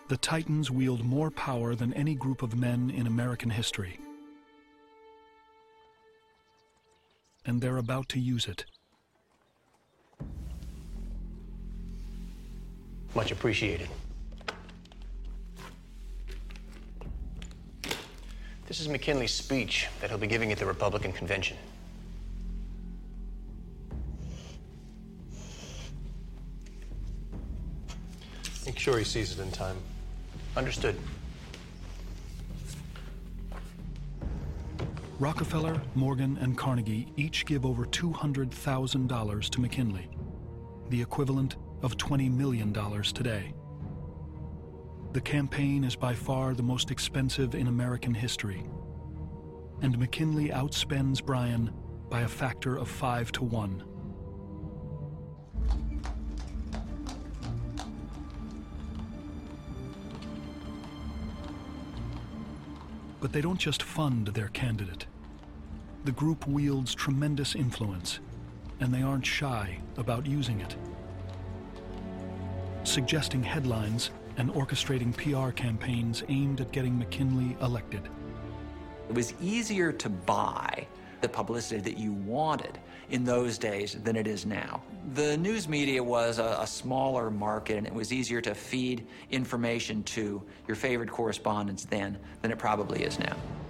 The Titans wield more power than any group of men in American history. And they're about to use it. Much appreciated. This is McKinley's speech that he'll be giving at the Republican convention. Make sure he sees it in time. Understood. Rockefeller, Morgan, and Carnegie each give over $200,000 to McKinley, the equivalent of $20 million today. The campaign is by far the most expensive in American history, and McKinley outspends Bryan by a factor of 5 to 1. But they don't just fund their candidate. The group wields tremendous influence, and they aren't shy about using it. Suggesting headlines and orchestrating PR campaigns aimed at getting McKinley elected. It was easier to buy the publicity that you wanted in those days than it is now. The news media was a smaller market, and it was easier to feed information to your favorite correspondents then than it probably is now.